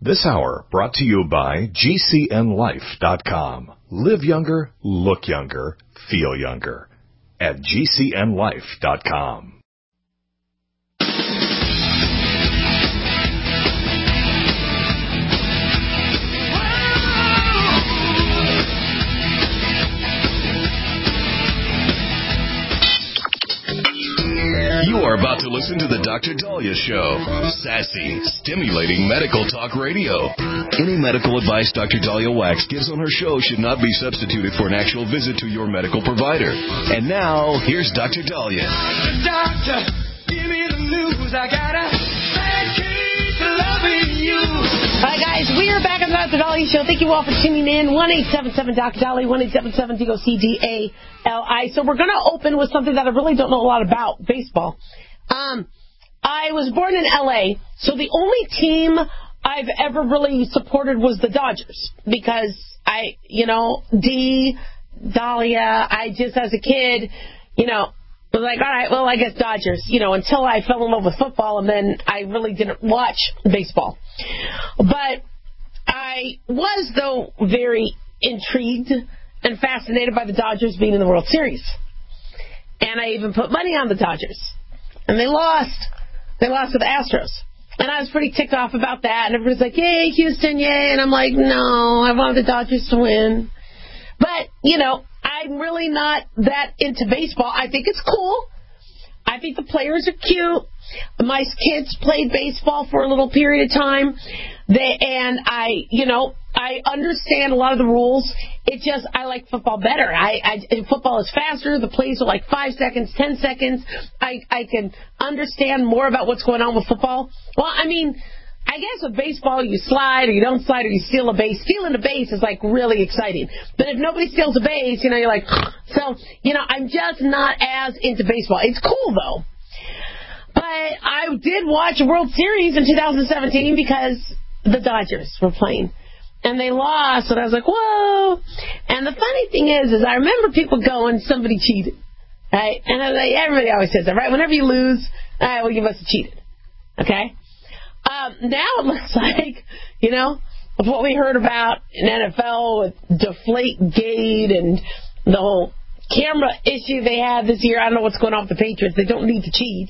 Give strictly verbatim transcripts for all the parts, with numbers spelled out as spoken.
This hour brought to you by G C N life dot com. Live younger, look younger, feel younger at G C N life dot com. You are about to listen to the Doctor Dahlia Show. Sassy, stimulating medical talk radio. Any medical advice Doctor Dahlia Wax gives on her show should not be substituted for an actual visit to your medical provider. And now, here's Doctor Dahlia. Doctor, give me the news. I got a bad case of loving you. All right, guys, we are back on the Doctor Dahlia Show. Thank you all for tuning in. one eight seven seven Doctor Dahlia, one eight seven seven D O C D A L I. So we're going to open with something that I really don't know a lot about, baseball. Um, I was born in L A, so the only team I've ever really supported was the Dodgers because I, you know, D, Dahlia, I just as a kid, you know, was like, all right, well, I guess Dodgers, you know, until I fell in love with football, and then I really didn't watch baseball. But I was, though, very intrigued and fascinated by the Dodgers being in the World Series. And I even put money on the Dodgers. And they lost. They lost to the Astros. And I was pretty ticked off about that. And everybody's like, yay, Houston, yay. And I'm like, no, I want the Dodgers to win. But, you know, I'm really not that into baseball. I think it's cool. I think the players are cute. My kids played baseball for a little period of time. They, and I, you know, I understand a lot of the rules. It just, I like football better. I, I football is faster. The plays are like five seconds, ten seconds. I, I can understand more about what's going on with football. Well, I mean, I guess with baseball, you slide or you don't slide or you steal a base. Stealing a base is like really exciting. But if nobody steals a base, you know, you're like, so, you know, I'm just not as into baseball. It's cool though. But I did watch a World Series in two thousand seventeen because the Dodgers were playing. And they lost, and I was like, whoa. And the funny thing is, is I remember people going, somebody cheated. Right? And I was like, everybody always says that, right? Whenever you lose, all right, well, you must have cheated. Okay? Um, now it looks like, you know, with what we heard about in N F L with Deflategate and the whole camera issue they had this year. I don't know what's going on with the Patriots. They don't need to cheat.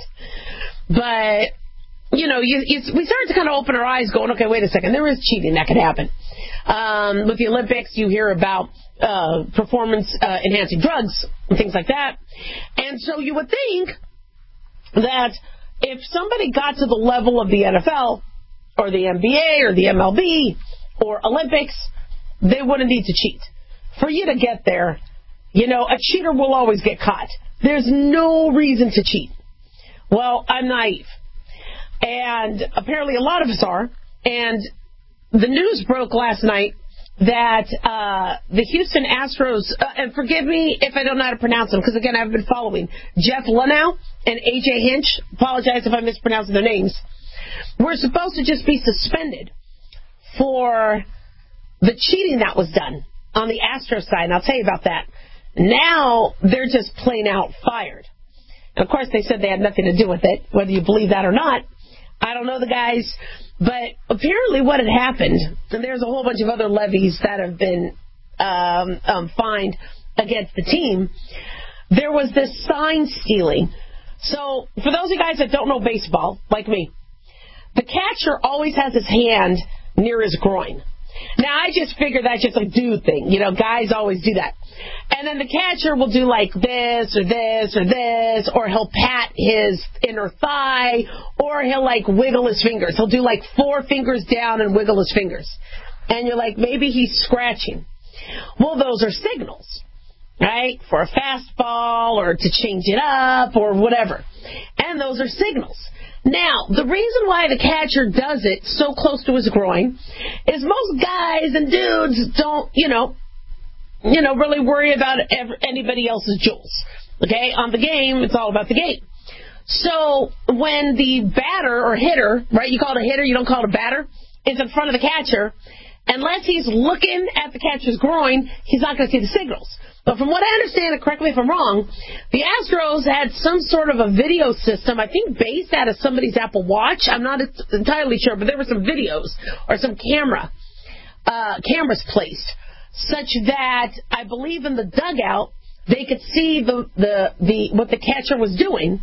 But, you know, you, you, we started to kind of open our eyes going, okay, wait a second, there is cheating that could happen. Um, with the Olympics, you hear about uh, performance-enhancing uh, drugs and things like that. And so you would think that if somebody got to the level of the N F L or the N B A or the M L B or Olympics, they wouldn't need to cheat. For you to get there, you know, a cheater will always get caught. There's no reason to cheat. Well, I'm naive. And apparently a lot of us are. And the news broke last night that uh, the Houston Astros, uh, and forgive me if I don't know how to pronounce them, because, again, I've been following, Jeff Luhnow and A J Hinch, apologize if I'm mispronouncing their names, were supposed to just be suspended for the cheating that was done on the Astros side, and I'll tell you about that. Now they're just plain out fired. And, of course, they said they had nothing to do with it, whether you believe that or not. I don't know the guys, but apparently what had happened, and there's a whole bunch of other levies that have been um, um, fined against the team, there was this sign stealing. So for those of you guys that don't know baseball, like me, the catcher always has his hand near his groin. Now, I just figure that's just a dude thing. You know, guys always do that. And then the catcher will do like this or this or this, or he'll pat his inner thigh, or he'll like wiggle his fingers. He'll do like four fingers down and wiggle his fingers. And you're like, maybe he's scratching. Well, those are signals, right? For a fastball or to change it up or whatever. And those are signals. Now, the reason why the catcher does it so close to his groin is most guys and dudes don't, you know, you know, really worry about ever, anybody else's jewels. Okay? On the game, it's all about the game. So when the batter or hitter, right, you call it a hitter, you don't call it a batter, is in front of the catcher, unless he's looking at the catcher's groin, he's not going to see the signals. But from what I understand, and correct me if I'm wrong, the Astros had some sort of a video system, I think based out of somebody's Apple Watch. I'm not entirely sure, but there were some videos or some camera uh, cameras placed, such that I believe in the dugout they could see the, the, the what the catcher was doing.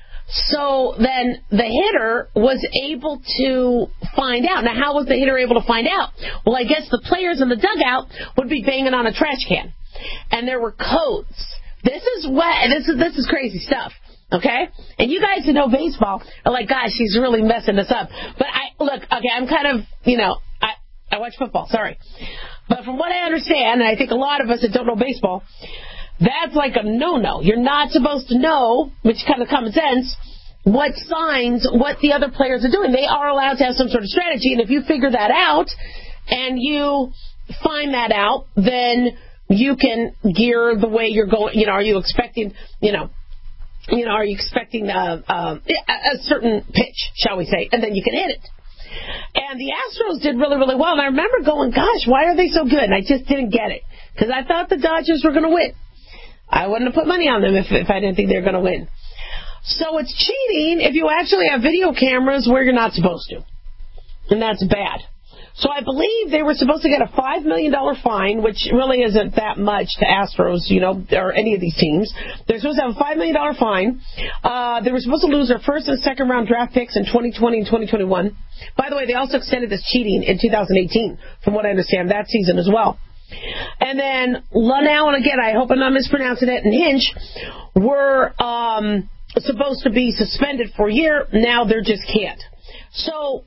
So then the hitter was able to find out. Now, how was the hitter able to find out? Well, I guess the players in the dugout would be banging on a trash can. And there were codes. This is what, this is, this is crazy stuff. Okay? And you guys who know baseball are like, gosh, she's really messing this up. But I, look, okay, I'm kind of, you know, I, I watch football, sorry. But from what I understand, and I think a lot of us that don't know baseball, that's like a no-no. You're not supposed to know, which kind of common sense, what signs, what the other players are doing. They are allowed to have some sort of strategy, and if you figure that out and you find that out, then you can gear the way you're going. You know, are you expecting, you know, you know, are you expecting a, a, a certain pitch, shall we say, and then you can hit it. And the Astros did really, really well. And I remember going, gosh, why are they so good? And I just didn't get it because I thought the Dodgers were going to win. I wouldn't have put money on them if, if I didn't think they were going to win. So it's cheating if you actually have video cameras where you're not supposed to. And that's bad. So I believe they were supposed to get a five million dollars fine, which really isn't that much to Astros, you know, or any of these teams. They're supposed to have a five million dollars fine. Uh, they were supposed to lose their first and second round draft picks in twenty twenty and twenty twenty-one. By the way, they also extended this cheating in two thousand eighteen, from what I understand, that season as well. And then Lunau, and again, I hope I'm not mispronouncing it, and Hinch were um, supposed to be suspended for a year. Now they just can't. So,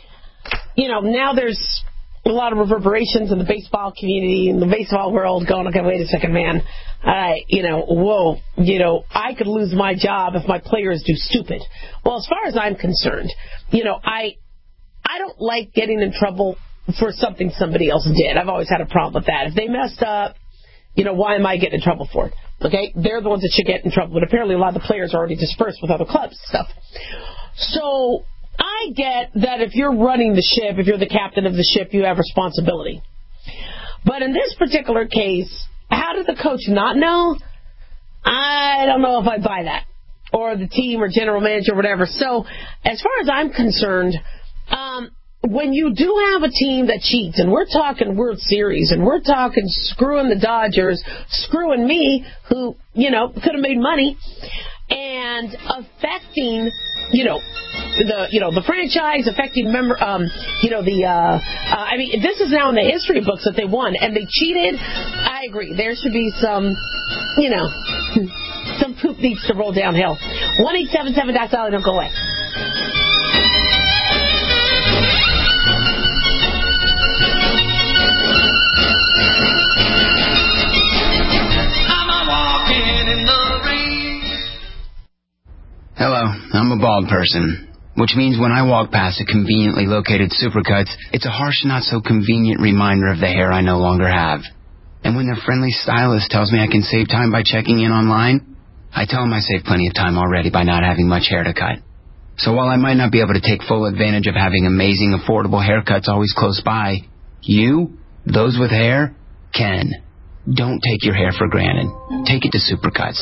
you know, now there's a lot of reverberations in the baseball community, in the baseball world, going, okay, wait a second, man. I, you know, whoa, you know, I could lose my job if my players do stupid. Well, as far as I'm concerned, you know, I, I don't like getting in trouble for something somebody else did. I've always had a problem with that. If they messed up, you know, why am I getting in trouble for it? Okay? They're the ones that should get in trouble. But apparently a lot of the players are already dispersed with other clubs and stuff. So I get that if you're running the ship, if you're the captain of the ship, you have responsibility. But in this particular case, how did the coach not know? I don't know if I buy that. Or the team or general manager or whatever. So as far as I'm concerned, um, when you do have a team that cheats, and we're talking World Series, and we're talking screwing the Dodgers, screwing me, who, you know, could have made money, and affecting, you know, the, you know, the franchise, affecting member, um, you know, the, uh, uh, I mean, this is now in the history books that they won, and they cheated. I agree. There should be some, you know, some poop needs to roll downhill. one eight seven seven Doc Dolly, don't go away. Hello, I'm a bald person, which means when I walk past a conveniently located Supercuts, it's a harsh, not-so-convenient reminder of the hair I no longer have. And when their friendly stylist tells me I can save time by checking in online, I tell them I save plenty of time already by not having much hair to cut. So while I might not be able to take full advantage of having amazing, affordable haircuts always close by, you, those with hair, can. Don't take your hair for granted. Take it to Supercuts.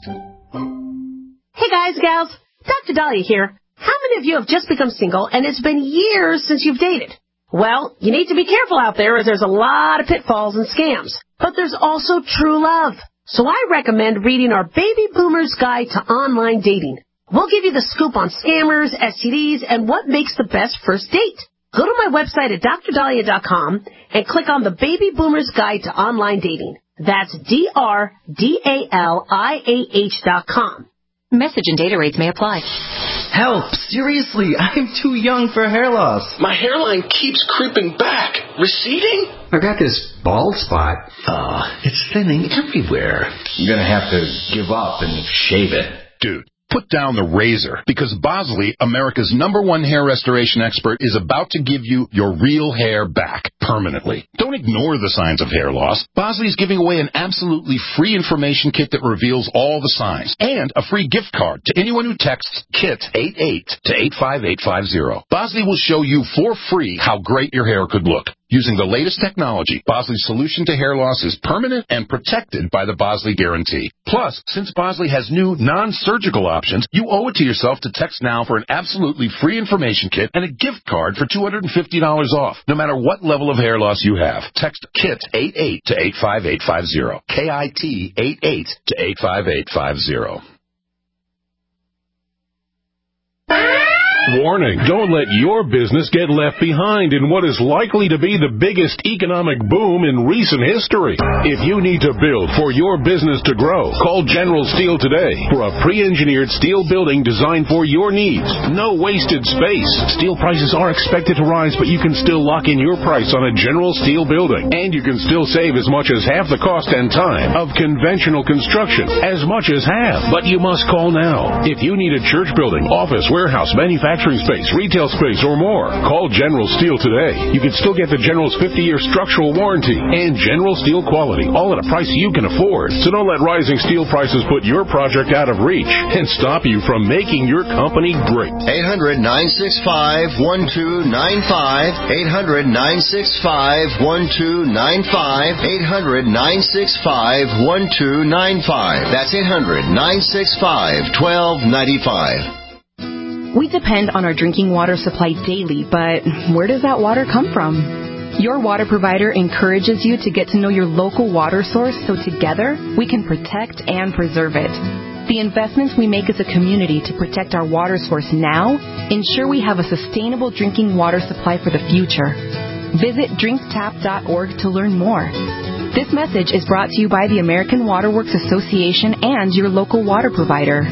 Hey guys, gals, Doctor Dahlia here. How many of you have just become single and it's been years since you've dated? Well, you need to be careful out there as there's a lot of pitfalls and scams. But there's also true love. So I recommend reading our Baby Boomer's Guide to Online Dating. We'll give you the scoop on scammers, S T Ds, and what makes the best first date. Go to my website at dr dahlia dot com and click on the Baby Boomer's Guide to Online Dating. That's D R D A L I A H dot com. Message and data rates may apply. Help! Seriously, I'm too young for hair loss. My hairline keeps creeping back. Receding? I got this bald spot. Uh, it's thinning everywhere. You're gonna have to give up and shave it. Dude, put down the razor, because Bosley, America's number one hair restoration expert, is about to give you your real hair back permanently. Don't ignore the signs of hair loss. Bosley is giving away an absolutely free information kit that reveals all the signs, and a free gift card to anyone who texts KIT eighty-eight to eight five eight five zero. Bosley will show you for free how great your hair could look. Using the latest technology, Bosley's solution to hair loss is permanent and protected by the Bosley Guarantee. Plus, since Bosley has new non-surgical options, you owe it to yourself to text now for an absolutely free information kit and a gift card for two hundred fifty dollars off, no matter what level of hair loss you have. Text KIT eighty-eight to eight five eight five zero. K I T eighty-eight to eight five eight five zero. Warning, don't let your business get left behind in what is likely to be the biggest economic boom in recent history. If you need to build for your business to grow, call General Steel today for a pre-engineered steel building designed for your needs. No wasted space. Steel prices are expected to rise, but you can still lock in your price on a General Steel building. And you can still save as much as half the cost and time of conventional construction. As much as half. But you must call now. If you need a church building, office, warehouse, manufacturing, space, retail space, or more, call General Steel today. You can still get the General's fifty-year structural warranty and General Steel quality, all at a price you can afford. So don't let rising steel prices put your project out of reach and stop you from making your company great. eight hundred, nine six five, one two nine five. eight hundred, nine six five, one two nine five. eight hundred, nine six five, one two nine five. That's eight hundred, nine six five, one two nine five. We depend on our drinking water supply daily, but where does that water come from? Your water provider encourages you to get to know your local water source so together we can protect and preserve it. The investments we make as a community to protect our water source now ensure we have a sustainable drinking water supply for the future. Visit drink tap dot org to learn more. This message is brought to you by the American Water Works Association and your local water provider.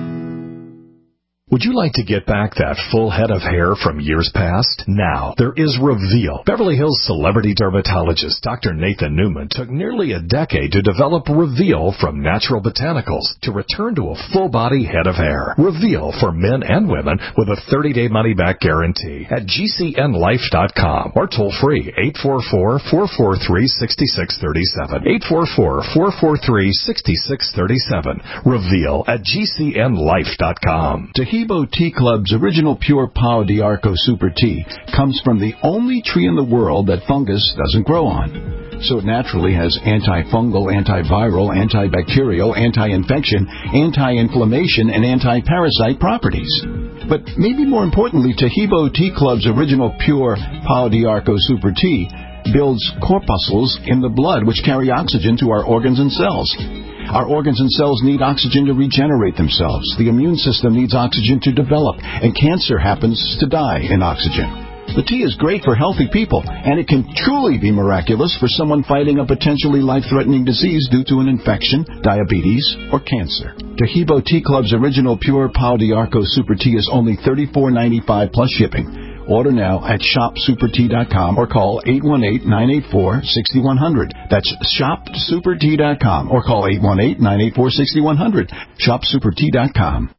Would you like to get back that full head of hair from years past? Now, there is Reveal. Beverly Hills celebrity dermatologist Doctor Nathan Newman took nearly a decade to develop Reveal from natural botanicals to return to a full-body head of hair. Reveal for men and women with a thirty-day money-back guarantee at G C N life dot com or toll-free eight four four, four four three, six six three seven. eight four four, four four three, six six three seven. Reveal at G C N life dot com. Tahibo Tea Club's original pure Pau d'Arco Super Tea comes from the only tree in the world that fungus doesn't grow on. So it naturally has antifungal, antiviral, antibacterial, anti-infection, anti-inflammation, and anti-parasite properties. But maybe more importantly, Tahibo Tea Club's original pure Pau d'Arco Super Tea builds corpuscles in the blood which carry oxygen to our organs and cells. Our organs and cells need oxygen to regenerate themselves. The immune system needs oxygen to develop, and cancer happens to die in oxygen. The tea is great for healthy people, and it can truly be miraculous for someone fighting a potentially life-threatening disease due to an infection, diabetes, or cancer. Tahibo Tea Club's original pure Pau d'Arco Super Tea is only thirty-four ninety-five plus shipping. Order now at shop super tea dot com or call eight one eight, nine eight four, six one zero zero. That's shop super tea dot com or call eight one eight, nine eight four, six one zero zero. shop super tea dot com.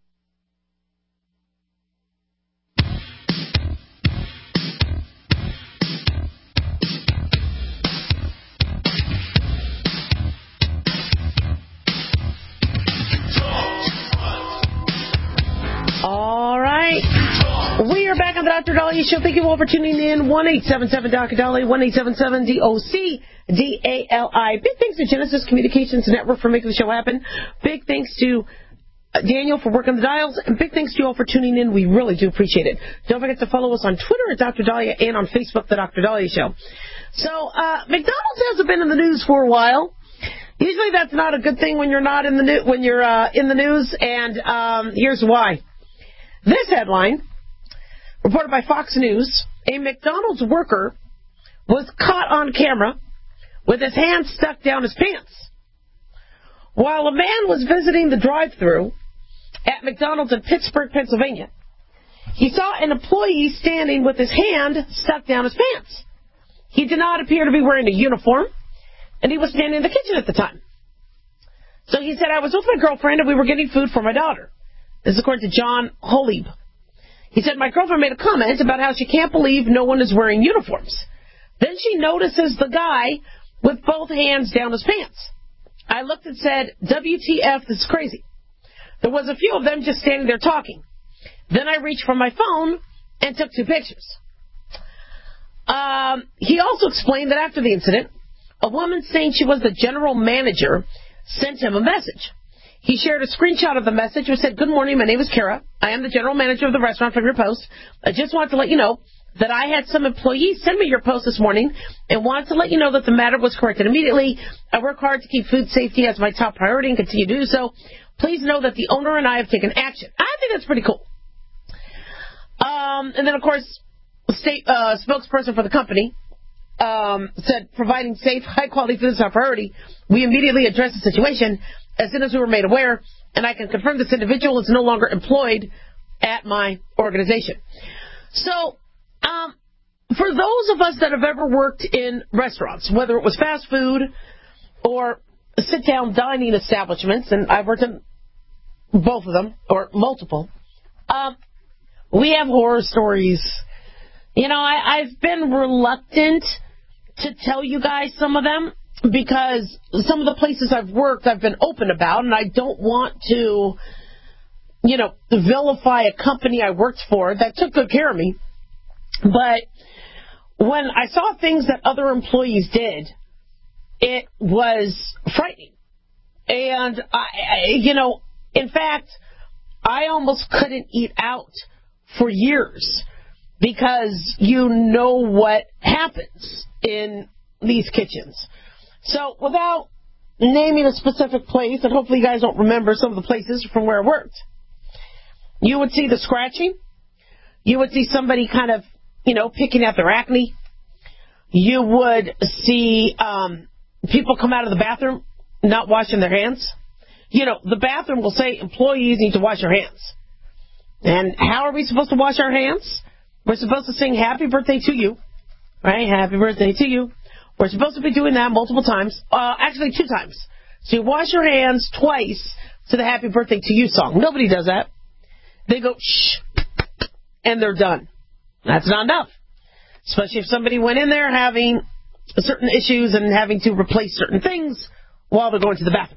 All right. We are back on the Doctor Dahlia Show. Thank you all for tuning in. one eight seven seven Doctor Dahlia, one eight seven seven D O C D A L I. Big thanks to Genesis Communications Network for making the show happen. Big thanks to Daniel for working the dials. And big thanks to you all for tuning in. We really do appreciate it. Don't forget to follow us on Twitter at Doctor Dahlia and on Facebook, The Doctor Dahlia Show. So, uh, McDonald's hasn't been in the news for a while. Usually that's not a good thing when you're not in the new, when you're uh, in the news, and um, here's why. This headline, reported by Fox News, a McDonald's worker was caught on camera with his hand stuck down his pants while a man was visiting the drive-thru at McDonald's in Pittsburgh, Pennsylvania. He saw an employee standing with his hand stuck down his pants. He did not appear to be wearing a uniform, and he was standing in the kitchen at the time. So he said, I was with my girlfriend, and we were getting food for my daughter. This is according to John Holib. He said, my girlfriend made a comment about how she can't believe no one is wearing uniforms. Then she notices the guy with both hands down his pants. I looked and said, W T F, this is crazy. There was a few of them just standing there talking. Then I reached for my phone and took two pictures. Um, he also explained that after the incident, a woman saying she was the general manager sent him a message. He shared a screenshot of the message which said, "Good morning, my name is Kara. I am the general manager of the restaurant from your post. I just wanted to let you know that I had some employees send me your post this morning and wanted to let you know that the matter was corrected immediately. I work hard to keep food safety as my top priority and continue to do so. Please know that the owner and I have taken action." I think that's pretty cool. Um, and then, of course, the state uh, spokesperson for the company um, said, "Providing safe, high-quality food is our priority. We immediately addressed the situation as soon as we were made aware, and I can confirm this individual is no longer employed at my organization." So, um, for those of us that have ever worked in restaurants, whether it was fast food or sit-down dining establishments, and I've worked in both of them, or multiple, um, we have horror stories. You know, I, I've been reluctant to tell you guys some of them because some of the places I've worked I've been open about, and I don't want to, you know, vilify a company I worked for that took good care of me. But when I saw things that other employees did, it was frightening. And, I, I, you know, in fact, I almost couldn't eat out for years because you know what happens in these kitchens. So without naming a specific place, and hopefully you guys don't remember some of the places from where I worked, you would see the scratching. You would see somebody kind of, you know, picking at their acne. You would see um, people come out of the bathroom not washing their hands. You know, the bathroom will say employees need to wash your hands. And how are we supposed to wash our hands? We're supposed to sing happy birthday to you, right? Happy birthday to you. We're supposed to be doing that multiple times, uh, actually two times. So you wash your hands twice to the happy birthday to you song. Nobody does that. They go, shh, and they're done. That's not enough. Especially if somebody went in there having certain issues and having to replace certain things while they're going to the bathroom.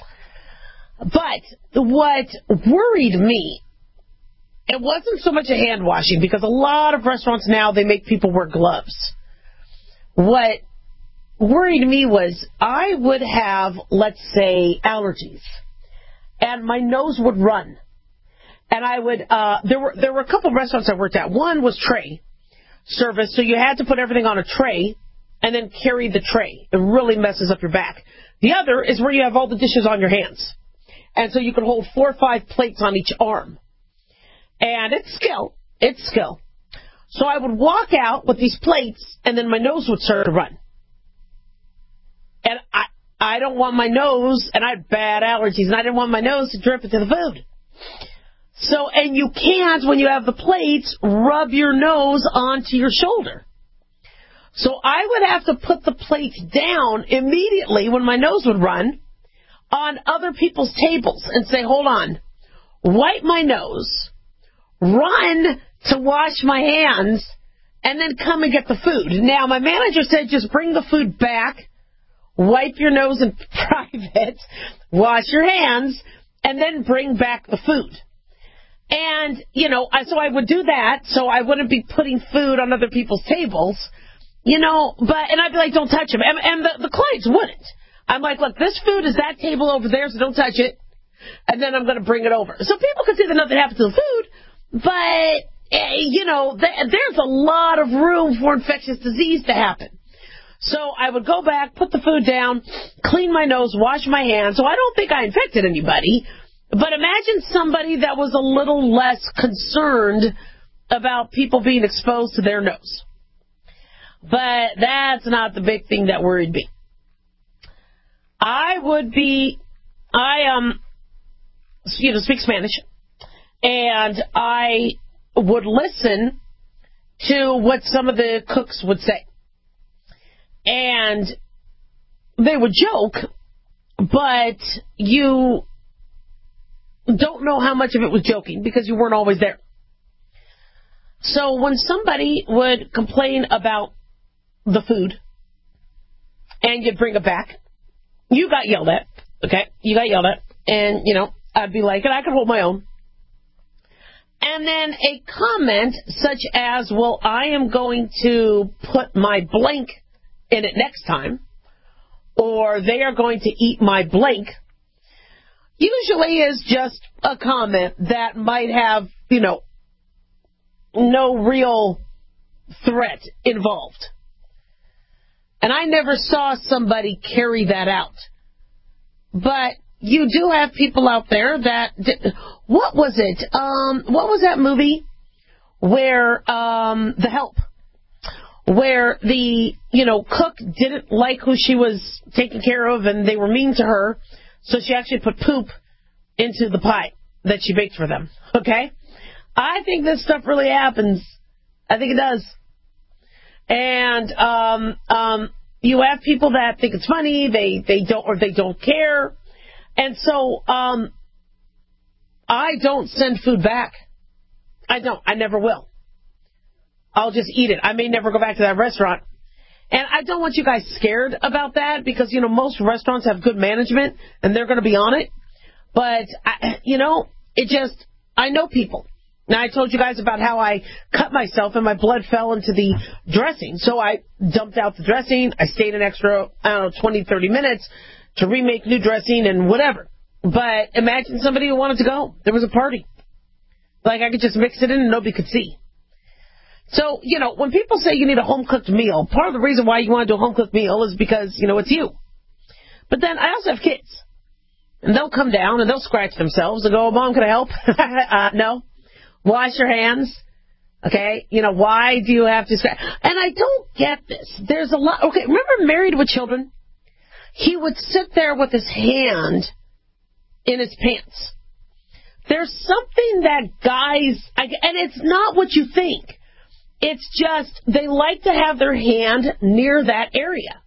But what worried me, it wasn't so much a hand washing, because a lot of restaurants now, they make people wear gloves. What worried me was I would have, let's say, allergies, and my nose would run. And I would, uh, there were there were a couple of restaurants I worked at. One was tray service, so you had to put everything on a tray and then carry the tray. It really messes up your back. The other is where you have all the dishes on your hands. And so you could hold four or five plates on each arm. And it's skill. It's skill. So I would walk out with these plates, and then my nose would start to run. And I, I don't want my nose, and I had bad allergies, and I didn't want my nose to drip into the food. So, and you can't, when you have the plates, rub your nose onto your shoulder. So I would have to put the plates down immediately when my nose would run on other people's tables and say, hold on, wipe my nose, run to wash my hands, and then come and get the food. Now, my manager said just bring the food back, wipe your nose in private, wash your hands, and then bring back the food. And, you know, I, so I would do that so I wouldn't be putting food on other people's tables, you know, but, and I'd be like, don't touch them. And, and the, the clients wouldn't. I'm like, look, this food is that table over there, so don't touch it. And then I'm going to bring it over. So people could see that nothing happened to the food, but, eh, you know, th- there's a lot of room for infectious disease to happen. So I would go back, put the food down, clean my nose, wash my hands. So I don't think I infected anybody. But imagine somebody that was a little less concerned about people being exposed to their nose. But that's not the big thing that worried me. I would be, I um, you know, speak Spanish, and I would listen to what some of the cooks would say. And they would joke, but you don't know how much of it was joking because you weren't always there. So when somebody would complain about the food and you'd bring it back, you got yelled at, okay? You got yelled at, and, you know, I'd be like, and I could hold my own. And then a comment such as, well, I am going to put my blank in it next time, or they are going to eat my blank, usually is just a comment that might have, you know, no real threat involved. And I never saw somebody carry that out. But you do have people out there that, what was it? Um, what was that movie where, um, The Help, where the, you know, cook didn't like who she was taking care of and they were mean to her, so she actually put poop into the pie that she baked for them, okay? I think this stuff really happens. I think it does. And um, um, you have people that think it's funny, they, they don't, or they don't care. And so um, I don't send food back. I don't. I never will. I'll just eat it. I may never go back to that restaurant. And I don't want you guys scared about that because, you know, most restaurants have good management and they're going to be on it. But, I, you know, it just, I know people. Now, I told you guys about how I cut myself and my blood fell into the dressing. So I dumped out the dressing. I stayed an extra, I don't know, twenty, thirty minutes to remake new dressing and whatever. But imagine somebody who wanted to go. There was a party. Like, I could just mix it in and nobody could see. So, you know, when people say you need a home-cooked meal, part of the reason why you want to do a home-cooked meal is because, you know, it's you. But then I also have kids. And they'll come down and they'll scratch themselves and go, oh, Mom, can I help? uh, no. Wash your hands. Okay? You know, why do you have to scratch? And I don't get this. There's a lot. Okay, remember Married with Children? He would sit there with his hand in his pants. There's something that guys, and it's not what you think. It's just they like to have their hand near that area.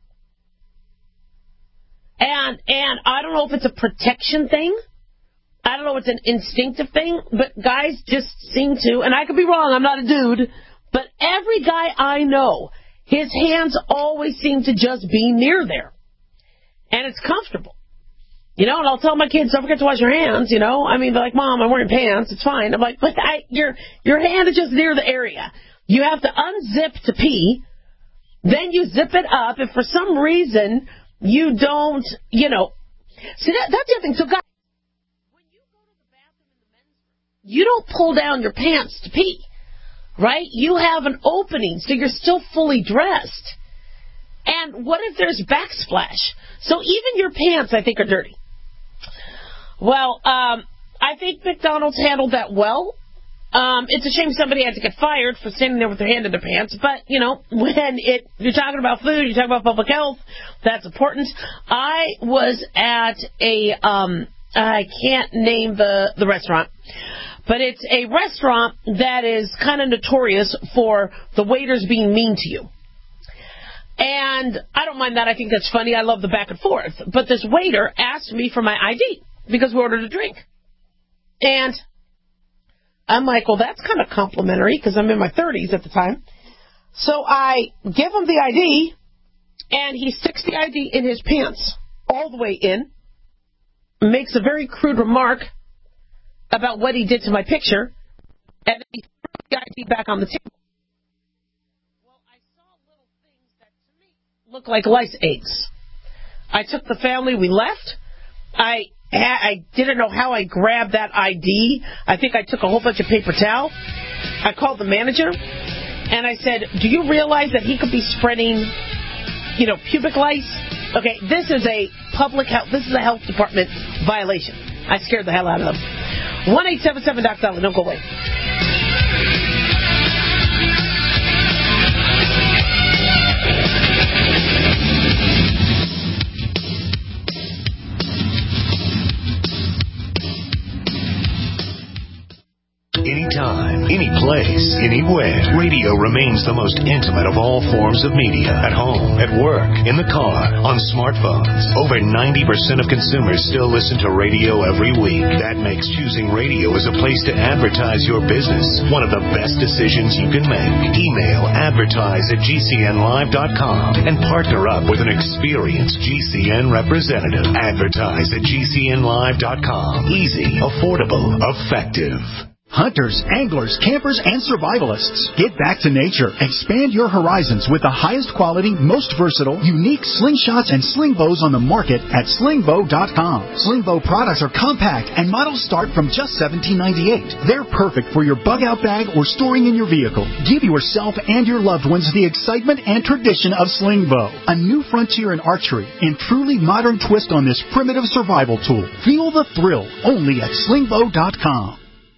And and I don't know if it's a protection thing. I don't know if it's an instinctive thing, but guys just seem to, and I could be wrong, I'm not a dude, but every guy I know, his hands always seem to just be near there. And it's comfortable. You know, and I'll tell my kids, don't forget to wash your hands, you know. I mean, they're like, Mom, I'm wearing pants, it's fine. I'm like, but I, your your hand is just near the area. You have to unzip to pee, then you zip it up. If for some reason you don't, you know, see, that, that's the other thing. So, guys, when you go to the bathroom in the men's room, you don't pull down your pants to pee, right? You have an opening, so you're still fully dressed. And what if there's backsplash? So even your pants, I think, are dirty. Well, um, I think McDonald's handled that well. Um, it's a shame somebody had to get fired for standing there with their hand in their pants. But, you know, when it you're talking about food, you're talking about public health, that's important. I was at a, um, I can't name the, the restaurant, but it's a restaurant that is kind of notorious for the waiters being mean to you. And I don't mind that. I think that's funny. I love the back and forth. But this waiter asked me for my I D because we ordered a drink. And I'm like, well, that's kind of complimentary because I'm in my thirties at the time. So I give him the I D, and he sticks the I D in his pants all the way in, makes a very crude remark about what he did to my picture, and then he threw the I D back on the table. Well, I saw little things that to me looked like lice eggs. I took the family, we left. I I didn't know how I grabbed that I D. I think I took a whole bunch of paper towel. I called the manager, and I said, do you realize that he could be spreading, you know, pubic lice? Okay, this is a public health, this is a health department violation. I scared the hell out of them. one eight seven seven Doc Dolly, don't go away. Anytime, any place, anywhere. Radio remains the most intimate of all forms of media. At home, at work, in the car, on smartphones. Over ninety percent of consumers still listen to radio every week. That makes choosing radio as a place to advertise your business one of the best decisions you can make. Email advertise at G C N live dot com and partner up with an experienced G C N representative. Advertise at G C N live dot com. Easy, affordable, effective. Hunters, anglers, campers, and survivalists. Get back to nature. Expand your horizons with the highest quality, most versatile, unique slingshots and sling bows on the market at sling bow dot com. Sling bow products are compact and models start from just seventeen ninety-eight. They're perfect for your bug-out bag or storing in your vehicle. Give yourself and your loved ones the excitement and tradition of sling bow. A new frontier in archery and truly modern twist on this primitive survival tool. Feel the thrill only at sling bow dot com.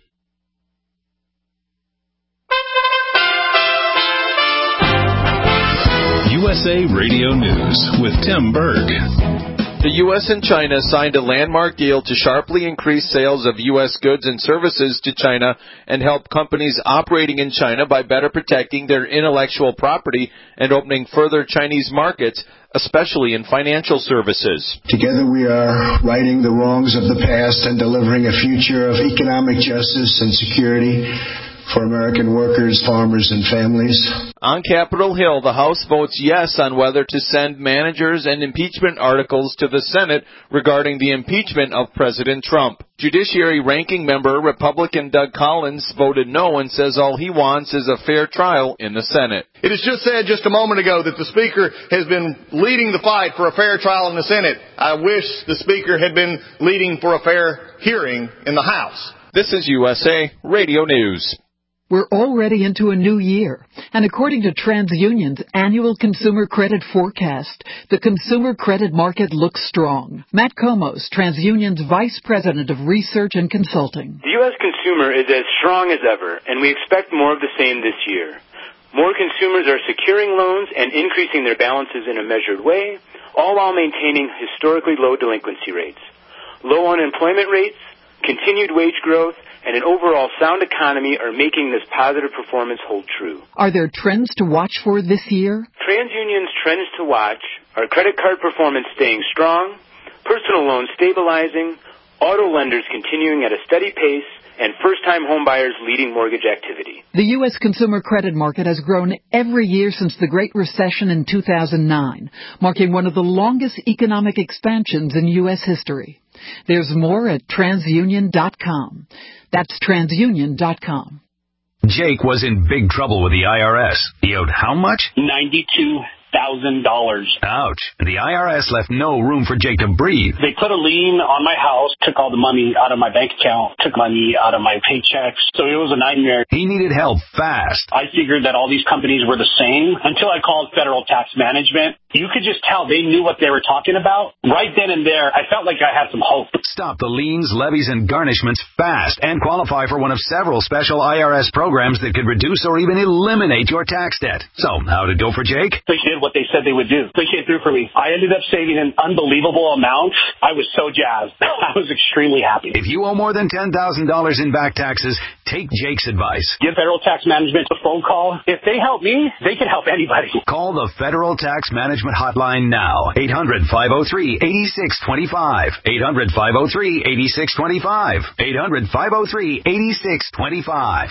U S A Radio News with Tim Berg. The U S and China signed a landmark deal to sharply increase sales of U S goods and services to China and help companies operating in China by better protecting their intellectual property and opening further Chinese markets, especially in financial services. Together we are righting the wrongs of the past and delivering a future of economic justice and security for American workers, farmers, and families. On Capitol Hill, the House votes yes on whether to send managers and impeachment articles to the Senate regarding the impeachment of President Trump. Judiciary Ranking Member Republican Doug Collins voted no and says all he wants is a fair trial in the Senate. It was just said just a moment ago that the Speaker has been leading the fight for a fair trial in the Senate. I wish the Speaker had been leading for a fair hearing in the House. This is U S A Radio News. We're already into a new year, and according to TransUnion's annual consumer credit forecast, the consumer credit market looks strong. Matt Komos, TransUnion's Vice President of Research and Consulting. The U S consumer is as strong as ever, and we expect more of the same this year. More consumers are securing loans and increasing their balances in a measured way, all while maintaining historically low delinquency rates. Low unemployment rates, continued wage growth, and an overall sound economy are making this positive performance hold true. Are there trends to watch for this year? TransUnion's trends to watch are credit card performance staying strong, personal loans stabilizing, auto lenders continuing at a steady pace, and first-time homebuyers leading mortgage activity. The U S consumer credit market has grown every year since the Great Recession in two thousand nine, marking one of the longest economic expansions in U S history. There's more at transunion dot com. That's transunion dot com. Jake was in big trouble with the I R S. He owed how much? ninety-two thousand dollars. Ouch. The I R S left no room for Jake to breathe. They put a lien on my house, took all the money out of my bank account, took money out of my paychecks. So it was a nightmare. He needed help fast. I figured that all these companies were the same until I called Federal Tax Management. You could just tell they knew what they were talking about. Right then and there, I felt like I had some hope. Stop the liens, levies, and garnishments fast and qualify for one of several special I R S programs that could reduce or even eliminate your tax debt. So, how'd it go for Jake? They did what they said they would do. They came through for me. I ended up saving an unbelievable amount. I was so jazzed. I was extremely happy. If you owe more than ten thousand dollars in back taxes, take Jake's advice. Give Federal Tax Management a phone call. If they help me, they can help anybody. Call the Federal Tax Management Hotline now. eight hundred, five oh three, eight six two five. eight hundred, five oh three, eight six two five. eight hundred, five oh three, eight six two five.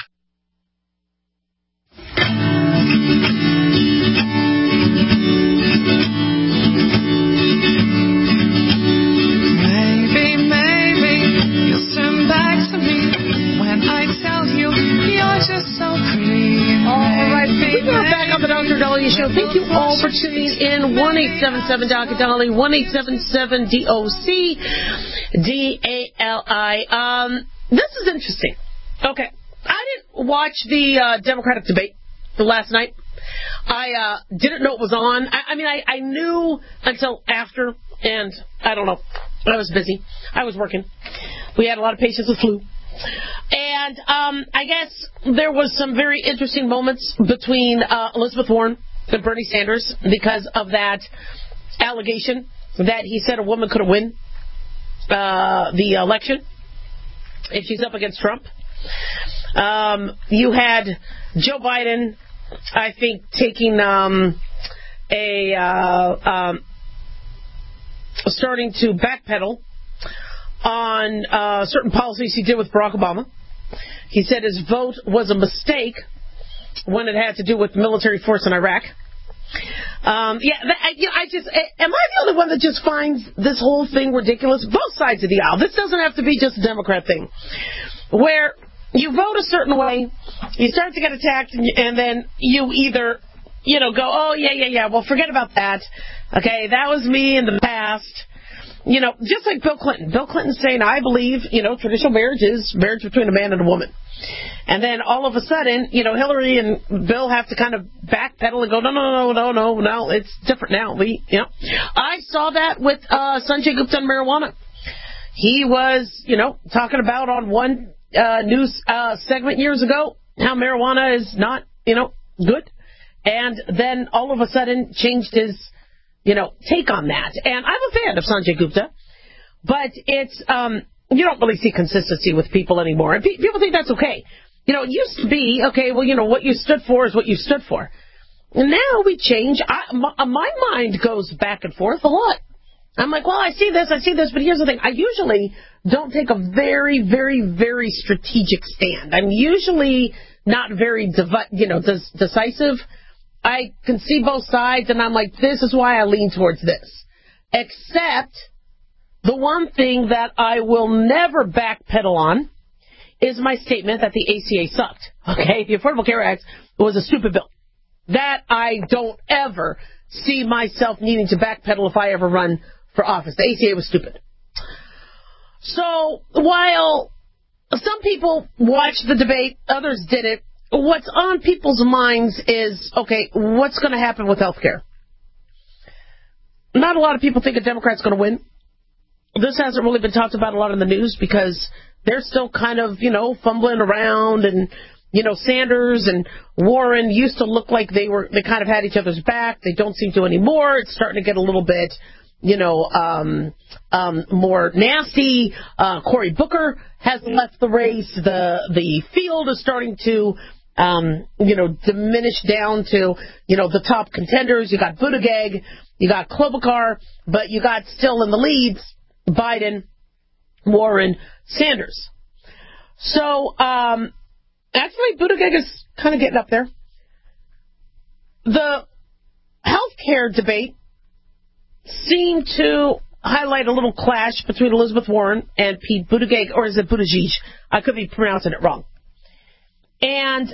Maybe, maybe you'll turn back to me when I tell you you're just so pretty. All right, we are back on the Doctor Dolly Show. Thank you all for tuning in. one eight seven seven Doctor Dolly, one eight seven seven D O C D A L I. Um, this is interesting. Okay, I didn't watch the uh, Democratic debate last night. I uh, didn't know it was on. I, I mean, I, I knew until after, and I don't know. I was busy. I was working. We had a lot of patients with flu. And um, I guess there was some very interesting moments between uh, Elizabeth Warren and Bernie Sanders because of that allegation that he said a woman could win uh, the election if she's up against Trump. Um, you had Joe Biden, I think, taking um, a uh, um, starting to backpedal on uh, certain policies he did with Barack Obama. He said his vote was a mistake when it had to do with the military force in Iraq. Um, yeah, I, you know, I just, am I the only one that just finds this whole thing ridiculous? Both sides of the aisle. This doesn't have to be just a Democrat thing. Where you vote a certain way, you start to get attacked, and, and then you either, you know, go, oh, yeah, yeah, yeah, well, forget about that. Okay, that was me in the past. You know, just like Bill Clinton. Bill Clinton saying, I believe, you know, traditional marriage is marriage between a man and a woman. And then all of a sudden, you know, Hillary and Bill have to kind of backpedal and go, no, no, no, no, no, no, it's different now. We, you know, I saw that with uh, Sanjay Gupta and marijuana. He was, you know, talking about on one uh, news uh, segment years ago how marijuana is not, you know, good. And then all of a sudden changed his, you know, take on that. And I'm a fan of Sanjay Gupta, but it's, um, you don't really see consistency with people anymore. And pe- people think that's okay. You know, it used to be, okay, well, you know, what you stood for is what you stood for. And now we change. I, my, my mind goes back and forth a lot. I'm like, well, I see this, I see this, but here's the thing. I usually don't take a very, very, very strategic stand. I'm usually not very, divi- you know, des- decisive. I can see both sides, and I'm like, this is why I lean towards this. Except the one thing that I will never backpedal on is my statement that the A C A sucked. Okay, the Affordable Care Act was a stupid bill. That I don't ever see myself needing to backpedal if I ever run for office. The A C A was stupid. So while some people watched the debate, others didn't, what's on people's minds is, okay, what's going to happen with health care? Not a lot of people think a Democrat's going to win. This hasn't really been talked about a lot in the news because they're still kind of, you know, fumbling around, and, you know, Sanders and Warren used to look like they were, they kind of had each other's back. They don't seem to anymore. It's starting to get a little bit, you know, um, um, more nasty. Uh, Cory Booker has left the race. The, the field is starting to, Um, you know, diminish down to, you know, the top contenders. You got Buttigieg, you got Klobuchar, but you got still in the leads, Biden, Warren, Sanders. So, um, actually, Buttigieg is kind of getting up there. The healthcare debate seemed to highlight a little clash between Elizabeth Warren and Pete Buttigieg, or is it Buttigieg? I could be pronouncing it wrong. And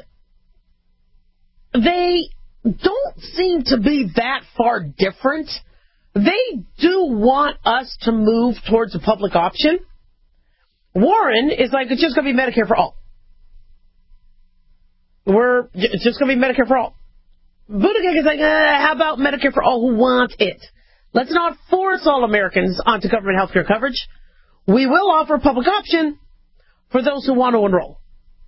they don't seem to be that far different. They do want us to move towards a public option. Warren is like, it's just going to be Medicare for all. We're, it's just going to be Medicare for all. Buttigieg is like, eh, how about Medicare for all who want it? Let's not force all Americans onto government health care coverage. We will offer a public option for those who want to enroll.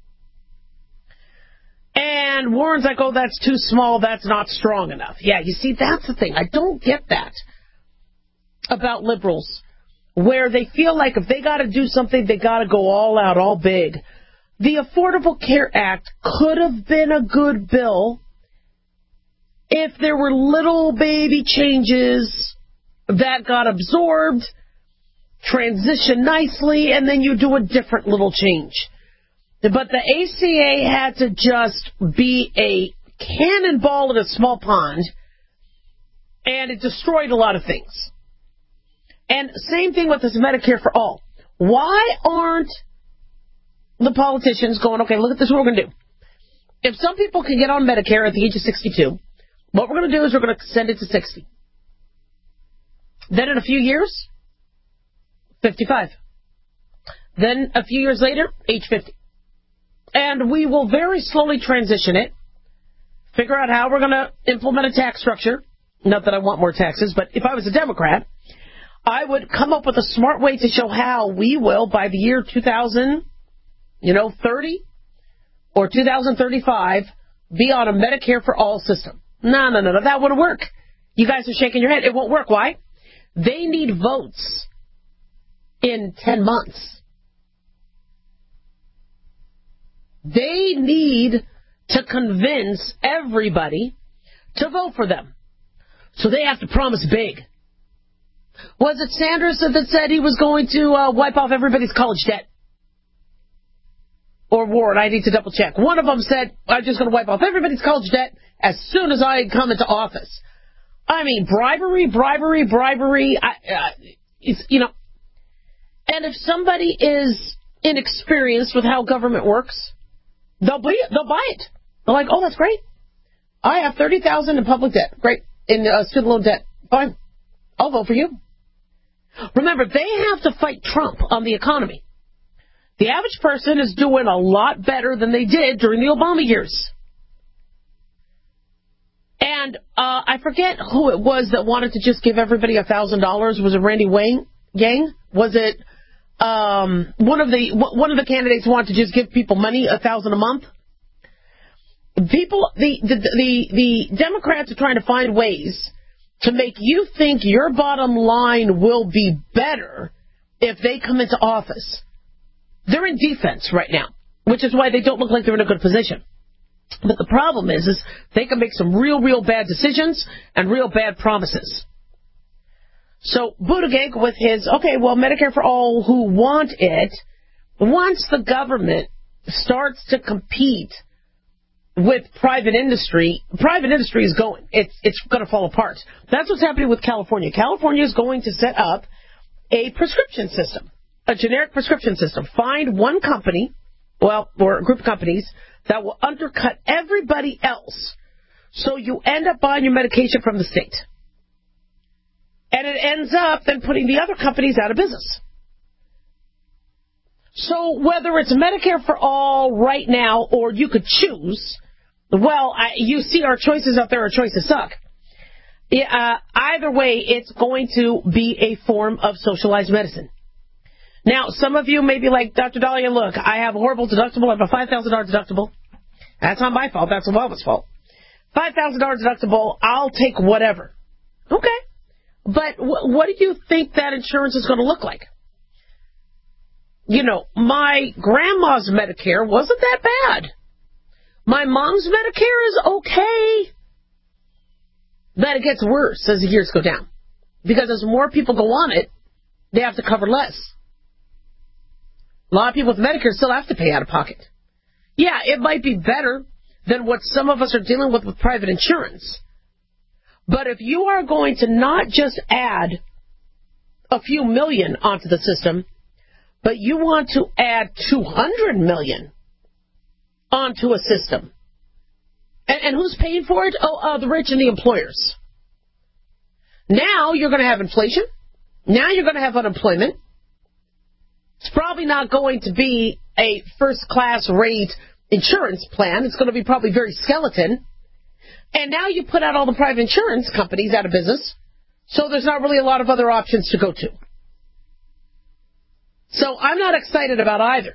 And Warren's like, oh, that's too small, that's not strong enough. Yeah, you see, that's the thing. I don't get that about liberals, where they feel like if they got to do something, they got to go all out, all big. The Affordable Care Act could have been a good bill if there were little baby changes that got absorbed, transition nicely, and then you do a different little change. But the A C A had to just be a cannonball in a small pond, and it destroyed a lot of things. And same thing with this Medicare for all. Why aren't the politicians going, okay, look at this, what we're going to do. If some people can get on Medicare at the age of sixty-two, what we're going to do is we're going to send it to sixty. Then in a few years, fifty-five. Then a few years later, age fifty. And we will very slowly transition it, figure out how we're going to implement a tax structure. Not that I want more taxes, but if I was a Democrat, I would come up with a smart way to show how we will, by the year two thousand, you know, thirty or two thousand thirty-five, be on a Medicare for all system. No, no, no, no, that wouldn't work. You guys are shaking your head. It won't work. Why? They need votes in ten months. They need to convince everybody to vote for them. So they have to promise big. Was it Sanders that said he was going to uh, wipe off everybody's college debt? Or Warren? I need to double check. One of them said, I'm just going to wipe off everybody's college debt as soon as I come into office. I mean, bribery, bribery, bribery. I, uh, it's, you know, and if somebody is inexperienced with how government works, they'll buy it. They'll buy it. They're like, oh, that's great. I have thirty thousand dollars in public debt. Great. In uh, student loan debt. Fine. I'll vote for you. Remember, they have to fight Trump on the economy. The average person is doing a lot better than they did during the Obama years. And uh, I forget who it was that wanted to just give everybody one thousand dollars. Was it Randy Wang? Yang? Was it um, one of the one of the candidates wanted to just give people money, one thousand dollars a month? People, the, the the the Democrats are trying to find ways to make you think your bottom line will be better if they come into office. They're in defense right now, which is why they don't look like they're in a good position. But the problem is, is they can make some real, real bad decisions and real bad promises. So Buttigieg with his, okay, well, Medicare for all who want it, once the government starts to compete with private industry, private industry is going. It's it's going to fall apart. That's what's happening with California. California is going to set up a prescription system, a generic prescription system. Find one company, well, or a group of companies, that will undercut everybody else. So you end up buying your medication from the state. And it ends up then putting the other companies out of business. So whether it's Medicare for all right now or you could choose, well, I, you see our choices out there, our choices suck. Uh, either way, it's going to be a form of socialized medicine. Now, some of you may be like, Doctor Dahlia, look, I have a horrible deductible. I have a five thousand dollars deductible. That's not my fault. That's Obama's fault. five thousand dollars deductible, I'll take whatever. Okay. But w- what do you think that insurance is going to look like? You know, my grandma's Medicare wasn't that bad. My mom's Medicare is okay. But it gets worse as the years go down. Because as more people go on it, they have to cover less. A lot of people with Medicare still have to pay out of pocket. Yeah, it might be better than what some of us are dealing with with private insurance. But if you are going to not just add a few million onto the system, but you want to add two hundred million onto a system, and, and who's paying for it? Oh, uh, the rich and the employers. Now you're going to have inflation. Now you're going to have unemployment. It's probably not going to be a first-class rate insurance plan. It's going to be probably very skeleton. And now you put out all the private insurance companies out of business, so there's not really a lot of other options to go to. So I'm not excited about either.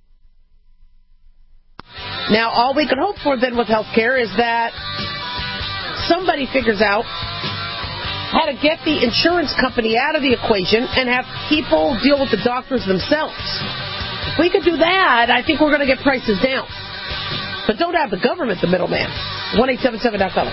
Now, all we can hope for then with healthcare is that somebody figures out how to get the insurance company out of the equation and have people deal with the doctors themselves. If we could do that, I think we're going to get prices down. But don't have the government the middleman. one eight seven seven dot com.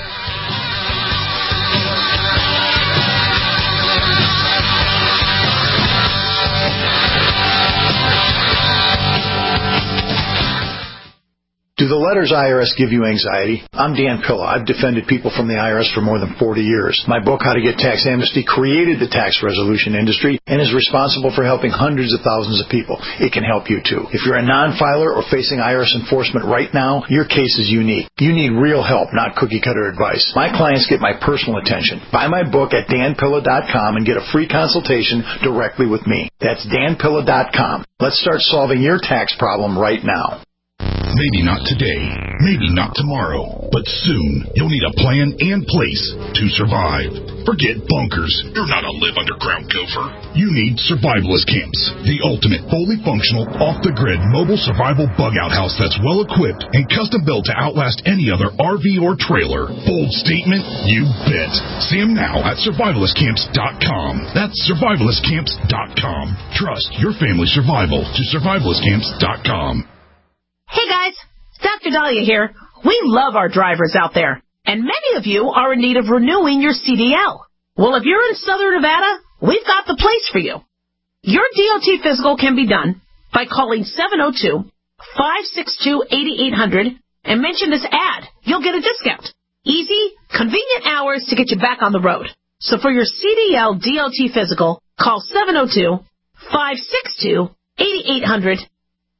Do the letters I R S give you anxiety? I'm Dan Pilla. I've defended people from the I R S for more than forty years. My book, How to Get Tax Amnesty, created the tax resolution industry and is responsible for helping hundreds of thousands of people. It can help you, too. If you're a non-filer or facing I R S enforcement right now, your case is unique. You need real help, not cookie-cutter advice. My clients get my personal attention. Buy my book at dan pilla dot com and get a free consultation directly with me. That's dan pilla dot com. Let's start solving your tax problem right now. Maybe not today, maybe not tomorrow, but soon you'll need a plan and place to survive. Forget bunkers. You're not a live underground gopher. You need survivalist camps, the ultimate fully functional, off-the-grid mobile survival bug-out house that's well-equipped and custom-built to outlast any other R V or trailer. Bold statement? You bet. See them now at survivalist camps dot com. That's survivalist camps dot com. Trust your family's survival to survivalist camps dot com. Hey guys, Doctor Dahlia here. We love our drivers out there, and many of you are in need of renewing your C D L. Well, if you're in Southern Nevada, we've got the place for you. Your D O T physical can be done by calling seven oh two, five six two, eight eight hundred and mention this ad. You'll get a discount. Easy, convenient hours to get you back on the road. So for your C D L D O T physical, call seven oh two, five six two, eight eight hundred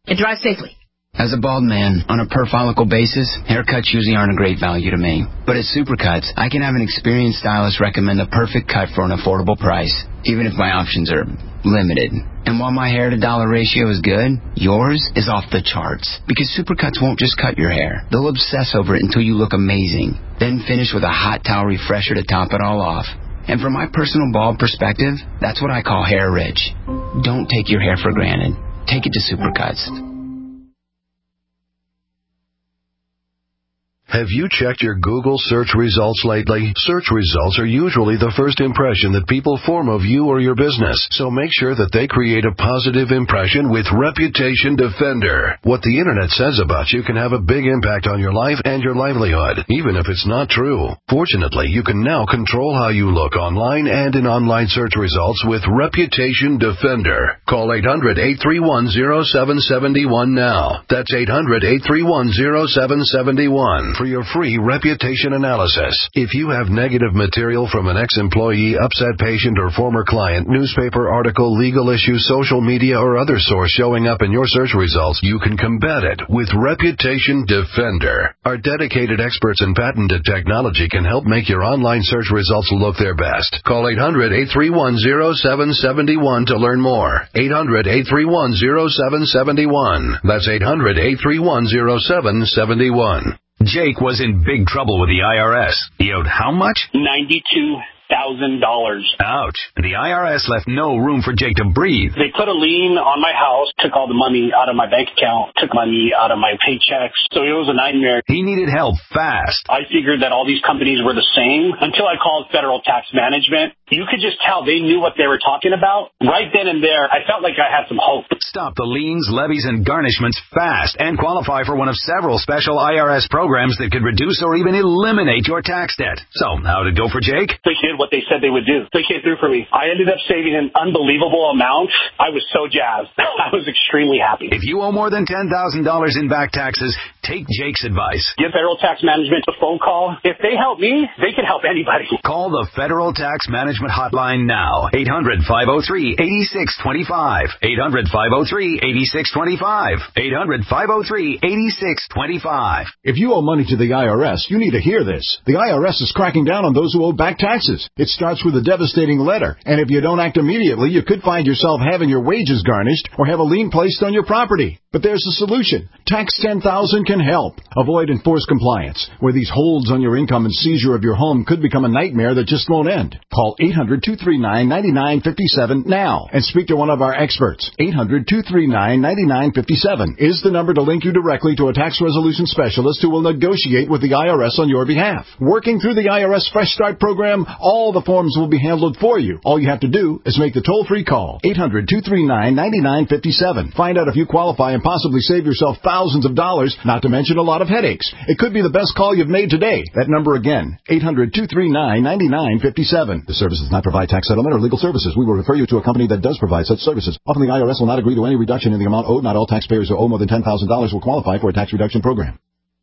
and drive safely. As a bald man, on a per-follicle basis, haircuts usually aren't a great value to me. But at Supercuts, I can have an experienced stylist recommend the perfect cut for an affordable price, even if my options are limited. And while my hair-to-dollar ratio is good, yours is off the charts. Because Supercuts won't just cut your hair. They'll obsess over it until you look amazing. Then finish with a hot towel refresher to top it all off. And from my personal bald perspective, that's what I call hair rich. Don't take your hair for granted. Take it to Supercuts. Have you checked your Google search results lately? Search results are usually the first impression that people form of you or your business, so make sure that they create a positive impression with Reputation Defender. What the internet says about you can have a big impact on your life and your livelihood, even if it's not true. Fortunately, you can now control how you look online and in online search results with Reputation Defender. Call eight hundred, eight three one, zero seven seven one now. That's eight hundred, eight three one, zero seven seven one. For your free reputation analysis. If you have negative material from an ex-employee, upset patient, or former client, newspaper article, legal issue, social media, or other source showing up in your search results, you can combat it with Reputation Defender. Our dedicated experts in patented technology can help make your online search results look their best. Call eight hundred, eight three one, zero seven seven one to learn more. eight hundred, eight three one, zero seven seven one. That's eight hundred, eight three one, zero seven seven one. Jake was in big trouble with the I R S. He owed how much? ninety-two thousand dollars. Ouch. The I R S left no room for Jake to breathe. They put a lien on my house, took all the money out of my bank account, took money out of my paychecks. So it was a nightmare. He needed help fast. I figured that all these companies were the same until I called Federal Tax Management. You could just tell they knew what they were talking about. Right then and there, I felt like I had some hope. Stop the liens, levies, and garnishments fast and qualify for one of several special I R S programs that could reduce or even eliminate your tax debt. So, how'd it go for Jake? They did what they said they would do. They came through for me. I ended up saving an unbelievable amount. I was so jazzed. I was extremely happy. If you owe more than ten thousand dollars in back taxes, take Jake's advice. Give Federal Tax Management a phone call. If they help me, they can help anybody. Call the Federal Tax Management Hotline now. eight hundred, five oh three, eight six two five. eight hundred, five oh three, eight six two five. eight hundred, five oh three, eight six two five. If you owe money to the I R S, you need to hear this. The I R S is cracking down on those who owe back taxes. It starts with a devastating letter, and if you don't act immediately, you could find yourself having your wages garnished or have a lien placed on your property. But there's a solution. Tax ten thousand can help. Avoid enforced compliance, where these holds on your income and seizure of your home could become a nightmare that just won't end. Call eight hundred, two three nine, nine nine five seven now and speak to one of our experts. eight hundred, two three nine, nine nine five seven is the number to link you directly to a tax resolution specialist who will negotiate with the I R S on your behalf. Working through the I R S Fresh Start program, all the forms will be handled for you. All you have to do is make the toll-free call. eight hundred, two three nine, nine nine five seven. Find out if you qualify and possibly save yourself thousands of dollars, not to mention a lot of headaches. It could be the best call you've made today. That number again, eight hundred, two three nine, nine nine five seven. The service does not provide tax settlement or legal services. We will refer you to a company that does provide such services. Often the I R S will not agree to any reduction in the amount owed. Not all taxpayers who owe more than ten thousand dollars will qualify for a tax reduction program.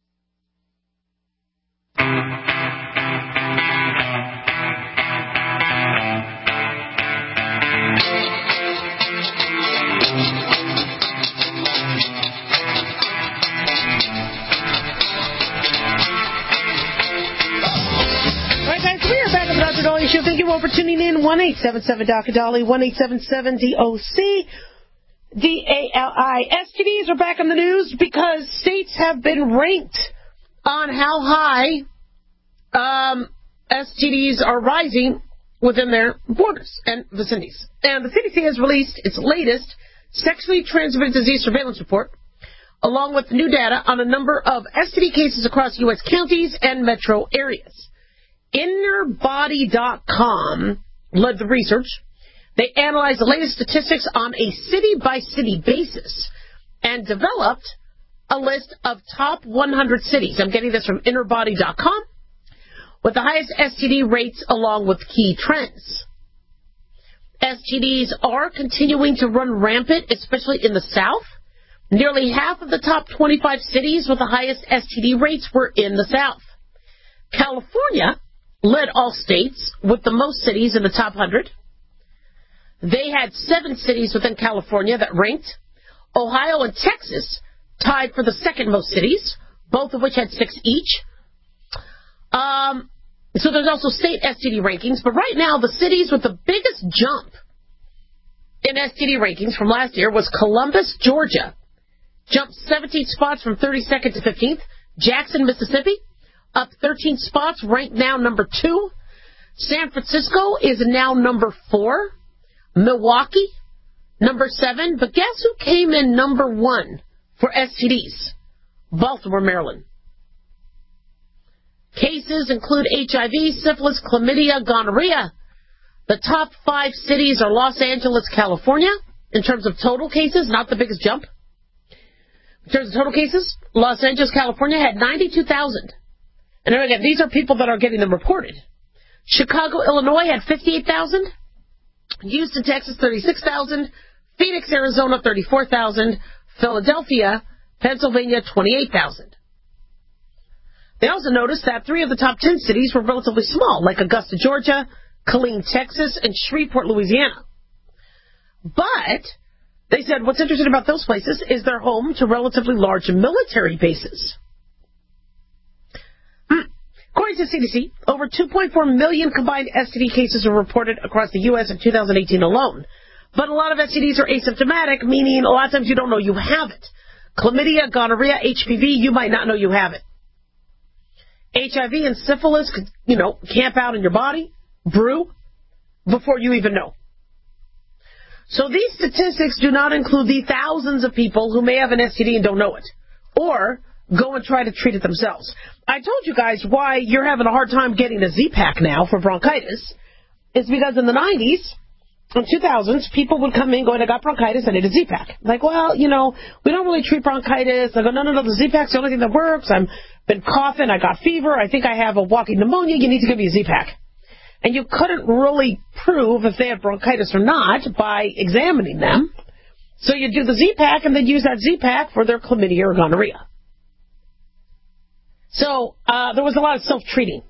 Show. Thank you all for tuning in. one eight seven seven D O C Dolly, one eight seven seven D O C D A L I. S T Ds are back in the news because states have been ranked on how high um, S T Ds are rising within their borders and vicinities. And the C D C has released its latest sexually transmitted disease surveillance report, along with new data on a number of S T D cases across U S counties and metro areas. Inner Body dot com led the research. They analyzed the latest statistics on a city-by-city basis and developed a list of top one hundred cities. I'm getting this from Inner Body dot com, with the highest S T D rates along with key trends. S T Ds are continuing to run rampant, especially in the South. Nearly half of the top twenty-five cities with the highest S T D rates were in the South. California led all states with the most cities in the top one hundred. They had seven cities within California that ranked. Ohio and Texas tied for the second most cities, both of which had six each. Um, so there's also state S T D rankings, but right now the cities with the biggest jump in S T D rankings from last year was Columbus, Georgia. Jumped seventeen spots from thirty-second to fifteenth. Jackson, Mississippi, up thirteen spots, ranked now number two. San Francisco is now number four. Milwaukee, number seven. But guess who came in number one for S T Ds? Baltimore, Maryland. Cases include H I V, syphilis, chlamydia, gonorrhea. The top five cities are Los Angeles, California, in terms of total cases, not the biggest jump. In terms of total cases, Los Angeles, California had ninety-two thousand. And again, these are people that are getting them reported. Chicago, Illinois had fifty-eight thousand. Houston, Texas, thirty-six thousand. Phoenix, Arizona, thirty-four thousand. Philadelphia, Pennsylvania, twenty-eight thousand. They also noticed that three of the top ten cities were relatively small, like Augusta, Georgia, Killeen, Texas, and Shreveport, Louisiana. But they said what's interesting about those places is they're home to relatively large military bases. Hmm. According to C D C, over two point four million combined S T D cases were reported across the U S in two thousand eighteen alone. But a lot of S T Ds are asymptomatic, meaning a lot of times you don't know you have it. Chlamydia, gonorrhea, H P V, you might not know you have it. H I V and syphilis could, you know, camp out in your body, brew, before you even know. So these statistics do not include the thousands of people who may have an S T D and don't know it, or go and try to treat it themselves. I told you guys why you're having a hard time getting a Z-Pak now for bronchitis. It's because in the nineties, in two thousands, people would come in going, I got bronchitis, I need a Z-Pak. Like, well, you know, we don't really treat bronchitis. I go, no, no, no, the Z-Pak's the only thing that works. I've been coughing, I got fever, I think I have a walking pneumonia, you need to give me a Z-Pak. And you couldn't really prove if they had bronchitis or not by examining them. So you do the Z-Pak and then use that Z-Pak for their chlamydia or gonorrhea. So uh, there was a lot of self-treating.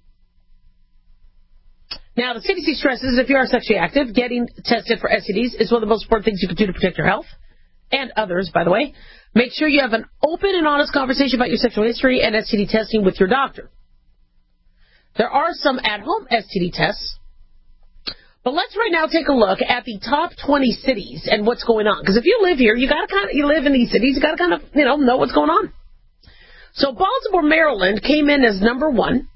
Now, the C D C stresses if you are sexually active, getting tested for S T Ds is one of the most important things you can do to protect your health, and others, by the way. Make sure you have an open and honest conversation about your sexual history and S T D testing with your doctor. There are some at-home S T D tests, but let's right now take a look at the top twenty cities and what's going on. Because if you live here, you got to kind of you live in these cities, you got to kind of you know know what's going on. So Baltimore, Maryland, came in as number one.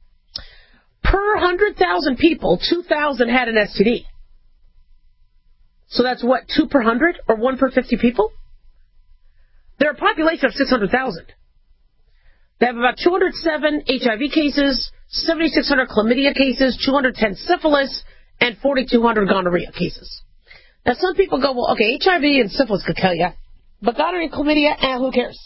Per one hundred thousand people, two thousand had an S T D. So that's what, two per one hundred or one per fifty people? They're a population of six hundred thousand. They have about two hundred seven H I V cases, seventy-six hundred chlamydia cases, two hundred ten syphilis, and forty-two hundred gonorrhea cases. Now, some people go, well, okay, H I V and syphilis could kill you, but gonorrhea and chlamydia, eh, who cares?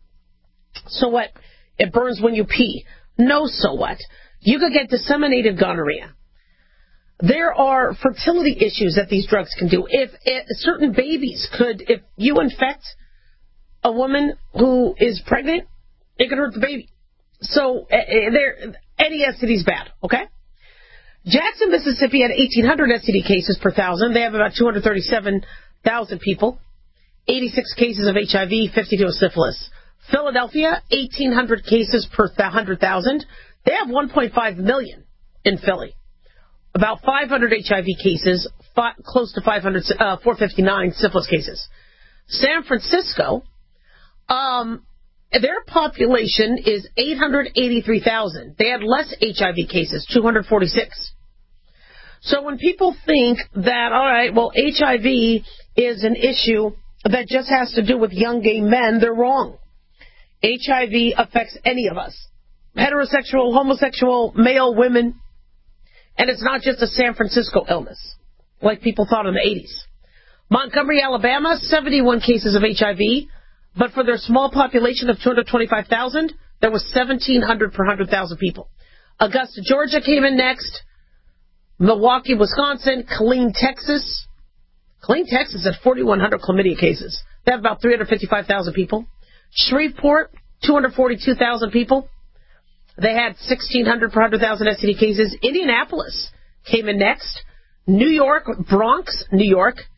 So what? It burns when you pee. No, so what? You could get disseminated gonorrhea. There are fertility issues that these drugs can do. If, if certain babies could, if you infect a woman who is pregnant, it could hurt the baby. So uh, there, any S T D is bad, okay? Jackson, Mississippi had eighteen hundred S T D cases per thousand. They have about two hundred thirty-seven thousand people. eighty-six cases of H I V, fifty-two of syphilis. Philadelphia, eighteen hundred cases per one hundred thousand. They have one point five million in Philly. About five hundred H I V cases, five, close to five hundred, uh, four hundred fifty-nine syphilis cases. San Francisco, um, their population is eight hundred eighty-three thousand. They had less H I V cases, two hundred forty-six. So when people think that, all right, well, H I V is an issue that just has to do with young gay men, they're wrong. H I V affects any of us. Heterosexual, homosexual, male, women. And it's not just a San Francisco illness, like people thought in the eighties. Montgomery, Alabama, seventy-one cases of H I V, but for their small population of two hundred twenty-five thousand, there was seventeen hundred per one hundred thousand people. Augusta, Georgia came in next. Milwaukee, Wisconsin. Killeen, Texas. Killeen, Texas had forty-one hundred chlamydia cases. They have about three hundred fifty-five thousand people. Shreveport, two hundred forty-two thousand people. They had sixteen hundred per one hundred thousand S T D cases. Indianapolis came in next. New York, Bronx, New York,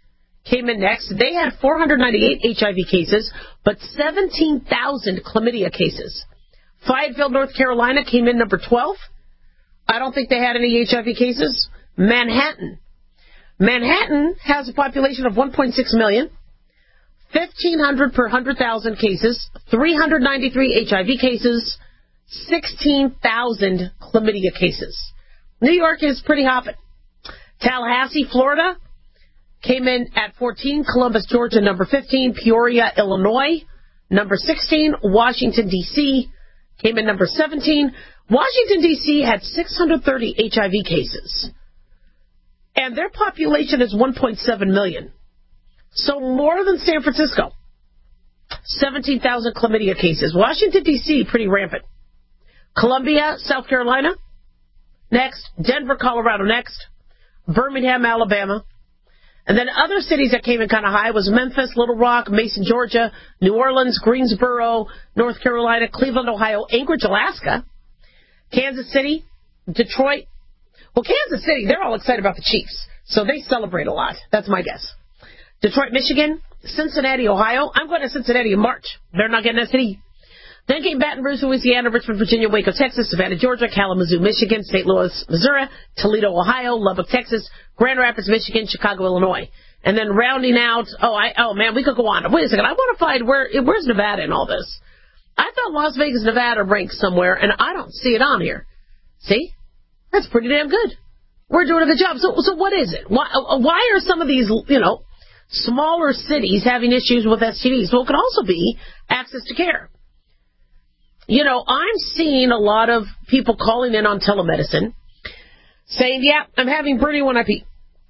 came in next. They had four hundred ninety-eight H I V cases, but seventeen thousand chlamydia cases. Fayetteville, North Carolina came in number twelve. I don't think they had any H I V cases. Manhattan. Manhattan has a population of one point six million, fifteen hundred per one hundred thousand cases, three hundred ninety-three H I V cases, sixteen thousand chlamydia cases. New York is pretty hopping. Tallahassee, Florida, came in at fourteen. Columbus, Georgia, number fifteen. Peoria, Illinois, number sixteen. Washington, D C, came in number seventeen. Washington, D C had six hundred thirty H I V cases, and their population is one point seven million. So more than San Francisco. seventeen thousand chlamydia cases. Washington, D C, pretty rampant. Columbia, South Carolina, next. Denver, Colorado, next. Birmingham, Alabama. And then other cities that came in kind of high was Memphis, Little Rock, Mason, Georgia, New Orleans, Greensboro, North Carolina, Cleveland, Ohio, Anchorage, Alaska, Kansas City, Detroit. Well, Kansas City, they're all excited about the Chiefs, so they celebrate a lot. That's my guess. Detroit, Michigan, Cincinnati, Ohio. I'm going to Cincinnati in March. They're not getting S T D. Then came Baton Rouge, Louisiana, Richmond, Virginia, Waco, Texas, Savannah, Georgia, Kalamazoo, Michigan, Saint Louis, Missouri, Toledo, Ohio, Lubbock, Texas, Grand Rapids, Michigan, Chicago, Illinois. And then rounding out, oh, I, oh man, we could go on. Wait a second, I want to find where, where's Nevada in all this? I thought Las Vegas, Nevada ranked somewhere, and I don't see it on here. See? That's pretty damn good. We're doing a good job. So, so what is it? Why, why are some of these, you know, smaller cities having issues with S T Ds? Well, it could also be access to care. You know, I'm seeing a lot of people calling in on telemedicine saying, yeah, I'm having burning when I pee.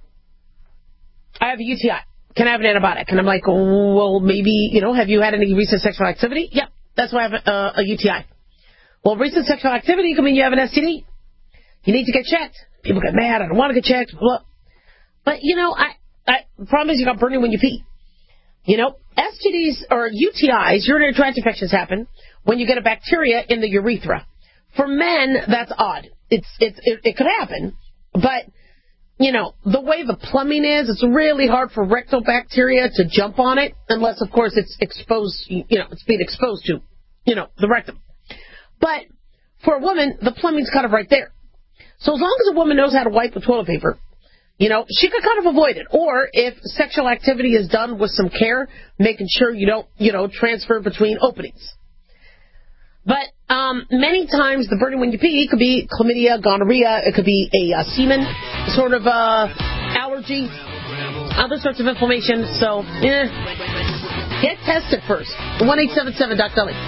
I have a U T I. Can I have an antibiotic? And I'm like, oh, well, maybe, you know, have you had any recent sexual activity? Yep, that's why I have a, uh, a U T I. Well, recent sexual activity could mean you have an S T D. You need to get checked. People get mad. I don't want to get checked. Blah. But, you know, I, I promise you got burning when you pee. You know, S T Ds or U T Is, urinary tract infections, happen when you get a bacteria in the urethra. For men, that's odd. It's, it's, it, it could happen, but, you know, the way the plumbing is, it's really hard for rectal bacteria to jump on it, unless, of course, it's exposed, you know, it's being exposed to, you know, the rectum. But for a woman, the plumbing's kind of right there. So as long as a woman knows how to wipe with toilet paper, you know, she could kind of avoid it. Or if sexual activity is done with some care, making sure you don't, you know, transfer between openings. But um, many times the burning when you pee could be chlamydia, gonorrhea. It could be a uh, semen sort of uh, allergy, other sorts of inflammation. So, eh, get tested first. one eight seven seven Doc Dolly.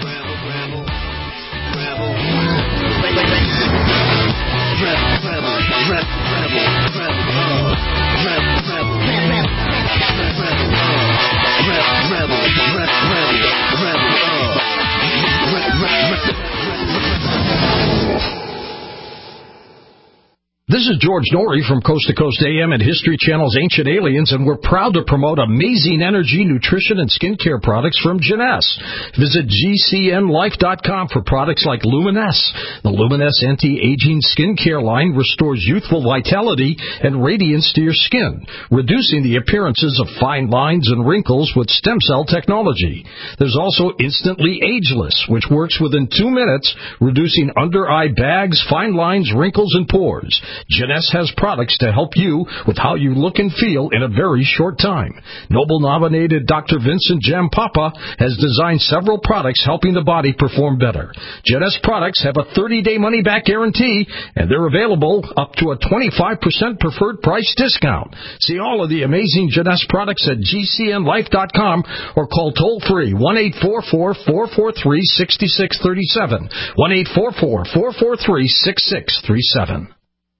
This is George Norrie from Coast to Coast A M and History Channel's Ancient Aliens, and we're proud to promote amazing energy, nutrition, and skincare products from Jeunesse. Visit G C N life dot com for products like Luminesse. The Luminesse anti-aging skincare line restores youthful vitality and radiance to your skin, reducing the appearances of fine lines and wrinkles with stem cell technology. There's also Instantly Ageless, which works within two minutes, reducing under-eye bags, fine lines, wrinkles, and pores. Jeunesse has products to help you with how you look and feel in a very short time. Nobel-nominated Doctor Vincent Jampapa has designed several products helping the body perform better. Jeunesse products have a thirty-day money-back guarantee, and they're available up to a twenty-five percent preferred price discount. See all of the amazing Jeunesse products at G C N life dot com or call toll-free one eight four four, four four three, six six three seven, one eight four four, four four three, six six three seven.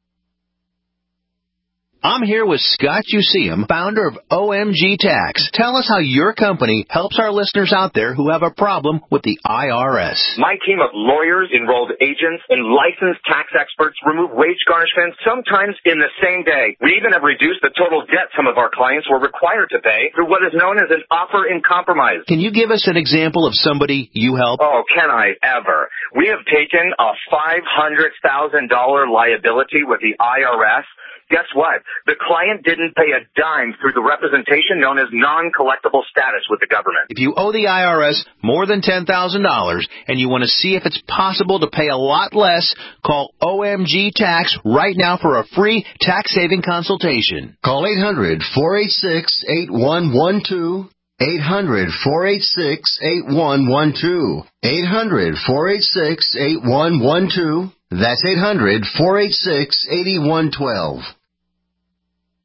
I'm here with Scott Useum, founder of O M G Tax. Tell us how your company helps our listeners out there who have a problem with the I R S. My team of lawyers, enrolled agents, and licensed tax experts remove wage garnishments sometimes in the same day. We even have reduced the total debt some of our clients were required to pay through what is known as an offer in compromise. Can you give us an example of somebody you help? Oh, can I ever? We have taken a five hundred thousand dollars liability with the I R S, Guess what? The client didn't pay a dime through the representation known as non-collectible status with the government. If you owe the I R S more than ten thousand dollars and you want to see if it's possible to pay a lot less, call O M G Tax right now for a free tax-saving consultation. Call eight hundred, four eight six, eight one one two. eight hundred, four eight six, eight one one two. eight hundred, four eight six, eight one one two. That's eight hundred, four eight six, eight one one two.